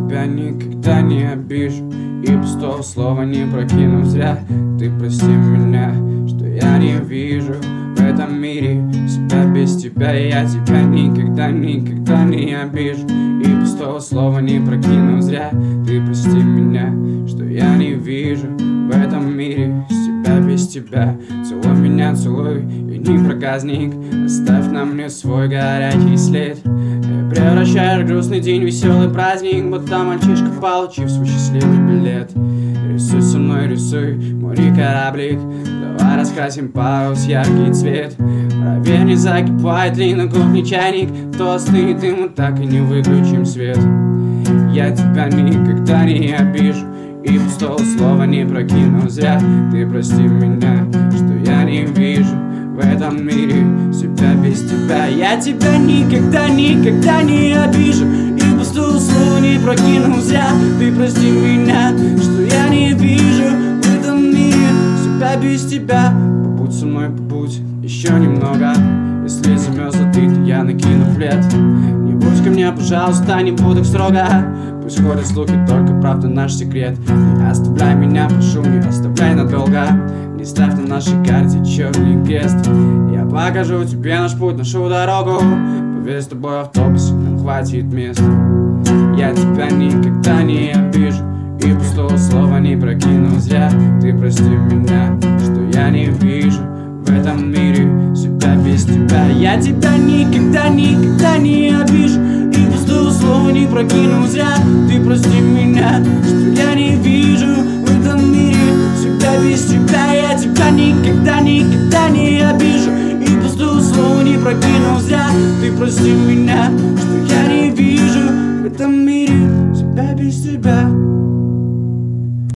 тебя никогда не обижу и пустого слова не прокину зря. Ты прости меня, что я не вижу в этом мире себя без тебя. Я тебя никогда не обижу и пустого слова не прокину зря. Ты прости меня, что я не вижу в этом мире себя без тебя. Целуй меня, целуй, и не проказник. Оставь на мне свой горячий след. Превращаешь грустный день в веселый праздник, будто мальчишка, получив свой счастливый билет. Рисуй со мной, рисуй, мой кораблик. Давай раскрасим парус яркий цвет. Проверь, не закипает ли на кухне чайник. То остынет, и мы так и не выключим свет. Я тебя никогда не обижу и пустого слова не прокину зря. Ты прости меня, что я не вижу в этом мире себя без тебя. Я тебя никогда не обижу и пустого слова не прокину зря. Ты прости меня, что я не вижу в этом мире себя без тебя. Побудь со мной, побудь еще немного. Если замерзла ты, то я накину плед. Не будь ко мне, пожалуйста, не будь так строго. Пусть ходят слухи, только правда наш секрет. Не оставляй меня, прошу, не оставляй надолго. Не ставь на нашей карте черный крест. Я покажу тебе наш путь, нашу дорогу. Поверь, с тобой в автобусе нам хватит места. Я тебя никогда не обижу и пустого слова не прокину зря. Ты прости меня, что я не вижу в этом мире себя без тебя. Я тебя никогда не обижу и пустого слова не прокину зря. Ты прости меня, что я не вижу в этом мире себя без тебя. Я тебя никогда не обижу и пустого слова не прокину зря. Ты прости меня, что я не вижу в этом мире себя без тебя.